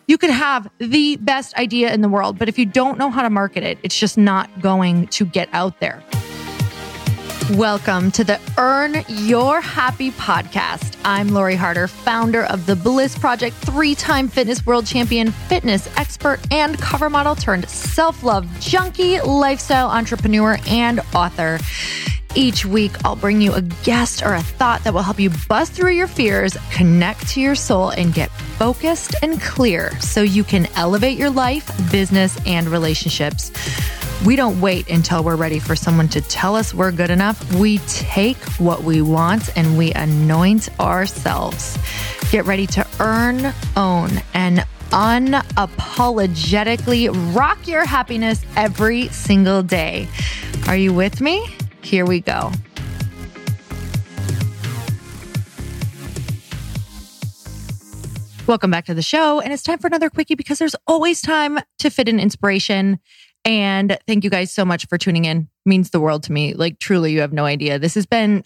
You could have the best idea in the world, but if you don't know how to market it, it's just not going to get out there. Welcome to the Earn Your Happy podcast. I'm Lori Harder, founder of The Bliss Project, 3-time fitness world champion, fitness expert, and cover model turned self-love junkie, lifestyle entrepreneur, and author. Each week, I'll bring you a guest or a thought that will help you bust through your fears, connect to your soul, and get focused and clear so you can elevate your life, business, and relationships. We don't wait until we're ready for someone to tell us we're good enough. We take what we want and we anoint ourselves. Get ready to earn, own, and unapologetically rock your happiness every single day. Are you with me? Here we go. Welcome back to the show. And it's time for another quickie because there's always time to fit in inspiration. And thank you guys so much for tuning in. It means the world to me. Like, truly, you have no idea. This has been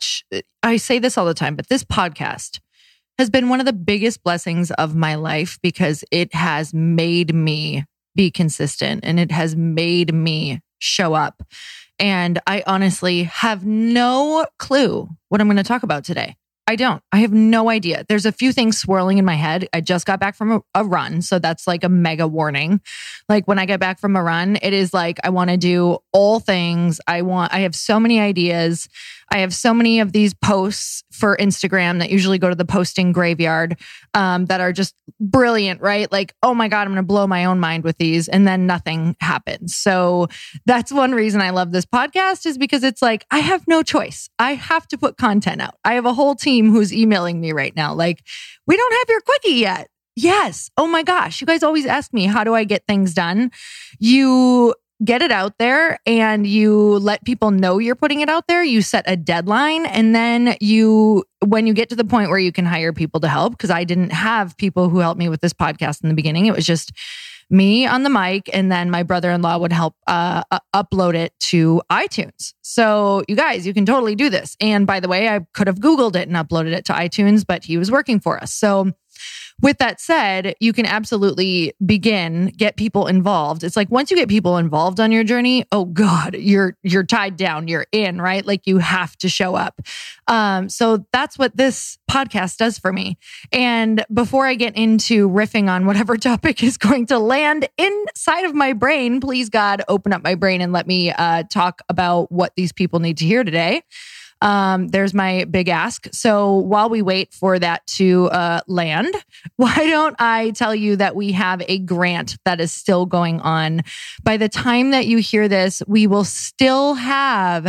I say this all the time, but this podcast has been one of the biggest blessings of my life because it has made me be consistent and it has made me show up. And I honestly have no clue what I'm going to talk about today. I don't. I have no idea. There's a few things swirling in my head. I just got back from a run. So that's like a mega warning. Like when I get back from a run, it is like, I want to do all things. I have so many ideas. I have so many of these posts for Instagram that usually go to the posting graveyard that are just brilliant, right? Like, oh my God, I'm going to blow my own mind with these. And then nothing happens. So that's one reason I love this podcast is because it's like, I have no choice. I have to put content out. I have a whole team who's emailing me right now. Like, we don't have your quickie yet. Yes. Oh my gosh. You guys always ask me, how do I get things done? You get it out there and you let people know you're putting it out there. You set a deadline. And then when you get to the point where you can hire people to help, because I didn't have people who helped me with this podcast in the beginning. It was just me on the mic. And then my brother-in-law would help upload it to iTunes. So you guys, you can totally do this. And by the way, I could have Googled it and uploaded it to iTunes, but he was working for us. So with that said, you can absolutely get people involved. It's like once you get people involved on your journey, oh God, you're tied down, you're in, right? Like you have to show up. So that's what this podcast does for me. And before I get into riffing on whatever topic is going to land inside of my brain, please God, open up my brain and let me talk about what these people need to hear today. There's my big ask. So while we wait for that to land, why don't I tell you that we have a grant that is still going on. By the time that you hear this, we will still have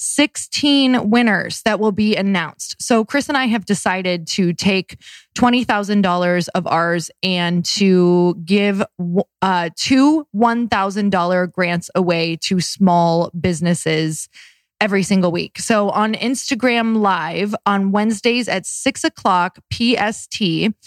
16 winners that will be announced. So Chris and I have decided to take $20,000 of ours and to give two $1,000 grants away to small businesses every single week. So on Instagram Live on Wednesdays at 6:00 PST,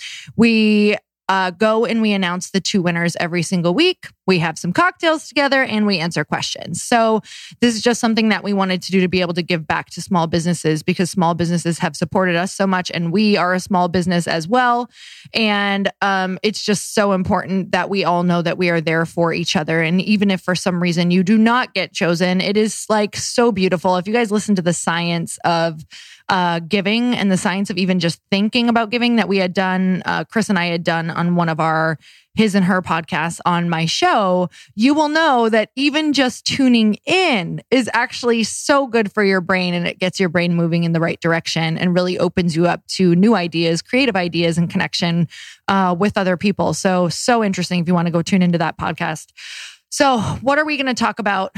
we go and we announce the 2 winners every single week. We have some cocktails together and we answer questions. So this is just something that we wanted to do to be able to give back to small businesses because small businesses have supported us so much and we are a small business as well. And it's just so important that we all know that we are there for each other. And even if for some reason you do not get chosen, it is like so beautiful. If you guys listen to the science of giving and the science of even just thinking about giving that we had done, Chris and I had done on one of our His and Her podcasts on my show, you will know that even just tuning in is actually so good for your brain and it gets your brain moving in the right direction and really opens you up to new ideas, creative ideas and connection with other people. So interesting if you want to go tune into that podcast. So what are we going to talk about?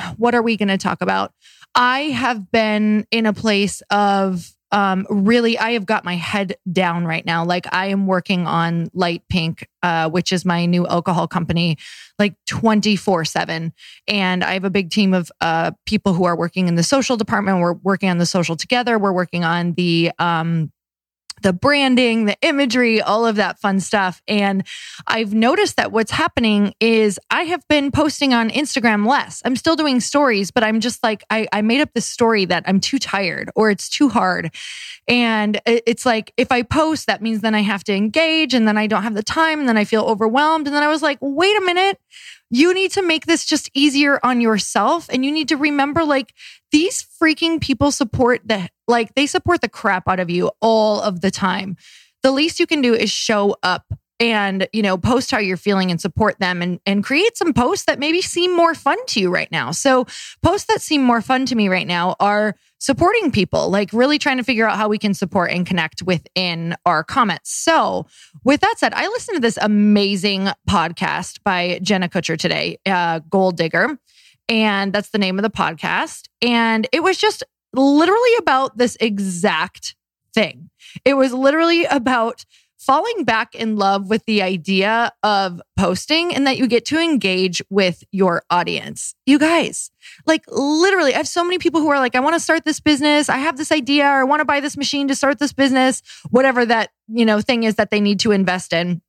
I have been in a place of I have got my head down right now. Like I am working on Light Pink, which is my new alcohol company, like 24/7. And I have a big team of people who are working in the social department. We're working on the social together. We're working on the the branding, the imagery, all of that fun stuff. And I've noticed that what's happening is I have been posting on Instagram less. I'm still doing stories, but I'm just like, I made up this story that I'm too tired or it's too hard. And it's like, if I post, that means then I have to engage and then I don't have the time and then I feel overwhelmed. And then I was like, wait a minute. You need to make this just easier on yourself. And you need to remember, like, these freaking people support they support the crap out of you all of the time. The least you can do is show up and, post how you're feeling and support them and create some posts that maybe seem more fun to you right now. So posts that seem more fun to me right now are supporting people, like really trying to figure out how we can support and connect within our comments. So with that said, I listened to this amazing podcast by Jenna Kutcher today, Goal Digger. And that's the name of the podcast. And it was just literally about this exact thing. It was literally about falling back in love with the idea of posting and that you get to engage with your audience. You guys, like literally, I have so many people who are like, I want to start this business. I have this idea, or I want to buy this machine to start this business, whatever that, thing is that they need to invest in.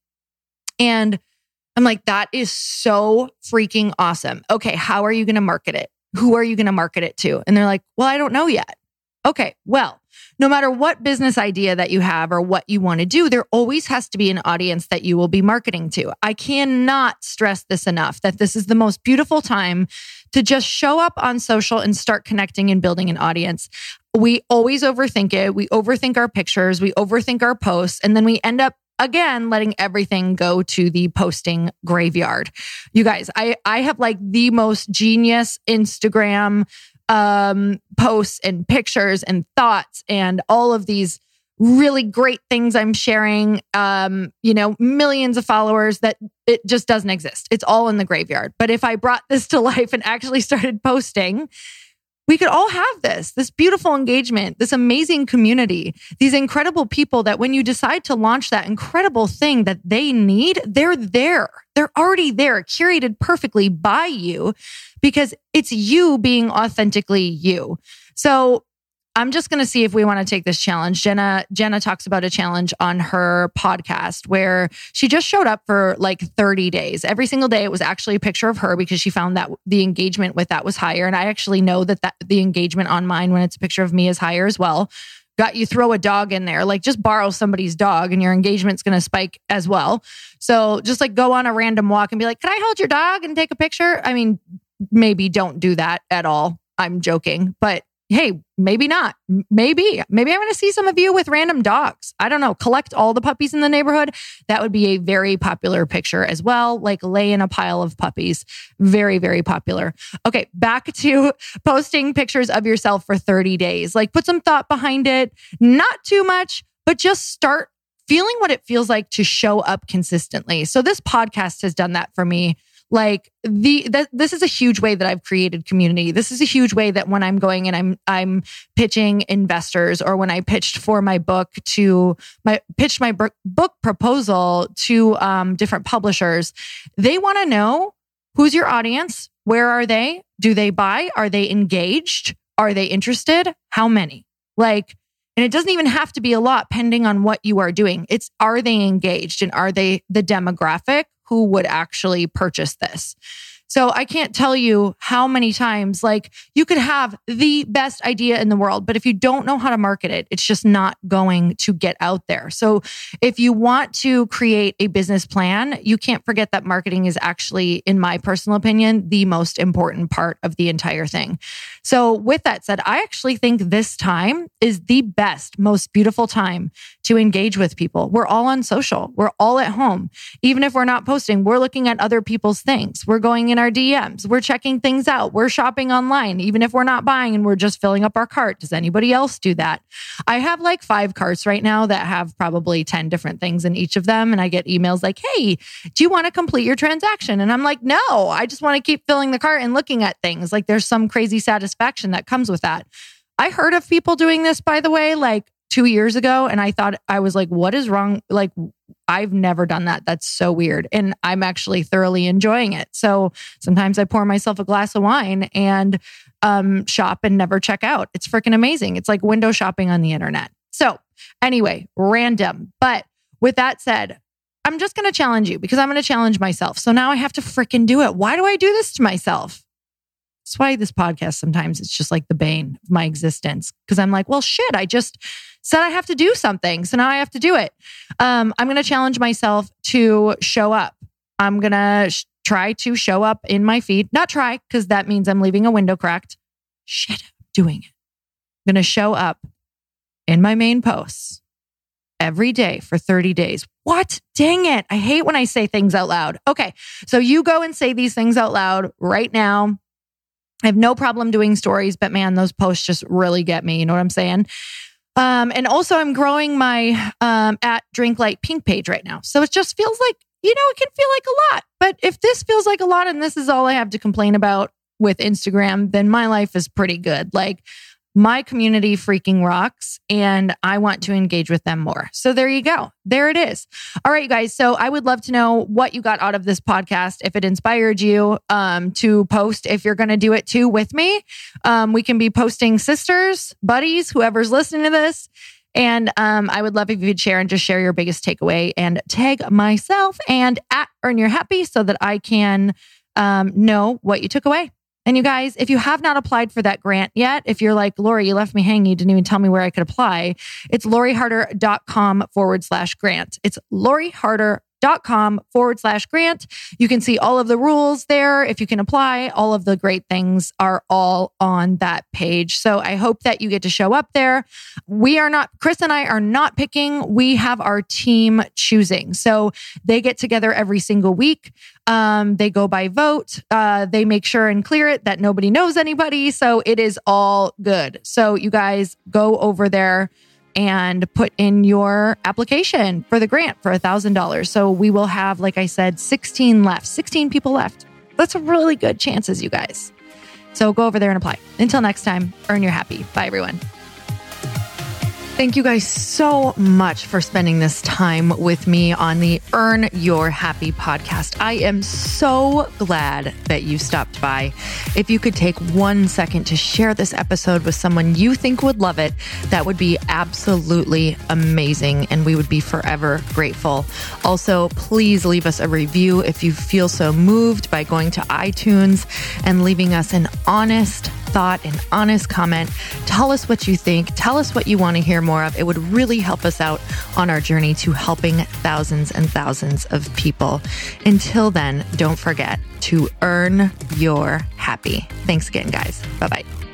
And I'm like, that is so freaking awesome. Okay, how are you going to market it? Who are you going to market it to? And they're like, well, I don't know yet. Okay, well, no matter what business idea that you have or what you want to do, there always has to be an audience that you will be marketing to. I cannot stress this enough, that this is the most beautiful time to just show up on social and start connecting and building an audience. We always overthink it. We overthink our pictures. We overthink our posts. And then we end up, again, letting everything go to the posting graveyard. You guys, I have like the most genius Instagram posts and pictures and thoughts and all of these really great things I'm sharing, millions of followers that it just doesn't exist. It's all in the graveyard. But if I brought this to life and actually started posting, we could all have this beautiful engagement, this amazing community, these incredible people that when you decide to launch that incredible thing that they need, they're there. They're already there, curated perfectly by you because it's you being authentically you. So I'm just going to see if we want to take this challenge. Jenna talks about a challenge on her podcast where she just showed up for like 30 days. Every single day, it was actually a picture of her because she found that the engagement with that was higher. And I actually know that the engagement on mine when it's a picture of me is higher as well. You throw a dog in there, like just borrow somebody's dog and your engagement's going to spike as well. So just like go on a random walk and be like, can I hold your dog and take a picture? I mean, maybe don't do that at all. I'm joking, but hey, maybe not. Maybe I want to see some of you with random dogs. I don't know. Collect all the puppies in the neighborhood. That would be a very popular picture as well. Like lay in a pile of puppies. Very, very popular. Okay, back to posting pictures of yourself for 30 days. Like put some thought behind it. Not too much, but just start feeling what it feels like to show up consistently. So this podcast has done that for me. Like this is a huge way that I've created community. This is a huge way that when I'm going and I'm pitching investors, or when I pitched for my book pitched my book proposal to different publishers, they want to know who's your audience, where are they, do they buy, are they engaged, are they interested, how many, like. And it doesn't even have to be a lot, depending on what you are doing. It's, are they engaged and are they the demographic who would actually purchase this? So I can't tell you how many times, like, you could have the best idea in the world, but if you don't know how to market it, it's just not going to get out there. So if you want to create a business plan, you can't forget that marketing is actually, in my personal opinion, the most important part of the entire thing. So with that said, I actually think this time is the best, most beautiful time to engage with people. We're all on social. We're all at home. Even if we're not posting, we're looking at other people's things. We're going in our DMs. We're checking things out. We're shopping online, even if we're not buying and we're just filling up our cart. Does anybody else do that? I have like 5 carts right now that have probably 10 different things in each of them. And I get emails like, hey, do you want to complete your transaction? And I'm like, no, I just want to keep filling the cart and looking at things. Like there's some crazy satisfaction that comes with that. I heard of people doing this, by the way, like 2 years ago. And I was like, what is wrong? Like, I've never done that. That's so weird. And I'm actually thoroughly enjoying it. So sometimes I pour myself a glass of wine and shop and never check out. It's freaking amazing. It's like window shopping on the internet. So anyway, random. But with that said, I'm just going to challenge you because I'm going to challenge myself. So now I have to freaking do it. Why do I do this to myself? That's why this podcast sometimes it's just like the bane of my existence. Because I'm like, well, shit, I just said I have to do something. So now I have to do it. I'm going to challenge myself to show up. I'm going to try to show up in my feed. Not try, because that means I'm leaving a window cracked. Shit, I'm doing it. I'm going to show up in my main posts every day for 30 days. What? Dang it. I hate when I say things out loud. Okay. So you go and say these things out loud right now. I have no problem doing stories, but man, those posts just really get me. You know what I'm saying? And also I'm growing my, at Drink Light Pink page right now. So it just feels like, it can feel like a lot, but if this feels like a lot and this is all I have to complain about with Instagram, then my life is pretty good. Like, my community freaking rocks and I want to engage with them more. So there you go. There it is. All right, you guys. So I would love to know what you got out of this podcast. If it inspired you to post, if you're going to do it too with me, we can be posting sisters, buddies, whoever's listening to this. And I would love if you'd share and just share your biggest takeaway and tag myself and at Earn Your Happy so that I can know what you took away. And you guys, if you have not applied for that grant yet, if you're like, Lori, you left me hanging, you didn't even tell me where I could apply, it's loriharder.com/grant. It's loriharder.com/grant. You can see all of the rules there. If you can apply, all of the great things are all on that page. So I hope that you get to show up there. Chris and I are not picking. We have our team choosing. So they get together every single week. They go by vote. They make sure and clear it that nobody knows anybody. So it is all good. So you guys go over there and put in your application for the grant for $1,000. So we will have, like I said, 16 people left. That's a really good chances, you guys. So go over there and apply. Until next time, earn your happy. Bye, everyone. Thank you guys so much for spending this time with me on the Earn Your Happy podcast. I am so glad that you stopped by. If you could take 1 second to share this episode with someone you think would love it, that would be absolutely amazing, and we would be forever grateful. Also, please leave us a review if you feel so moved by going to iTunes and leaving us an honest thought, an honest comment. Tell us what you think. Tell us what you want to hear more of. It would really help us out on our journey to helping thousands and thousands of people. Until then, don't forget to earn your happy. Thanks again, guys. Bye-bye.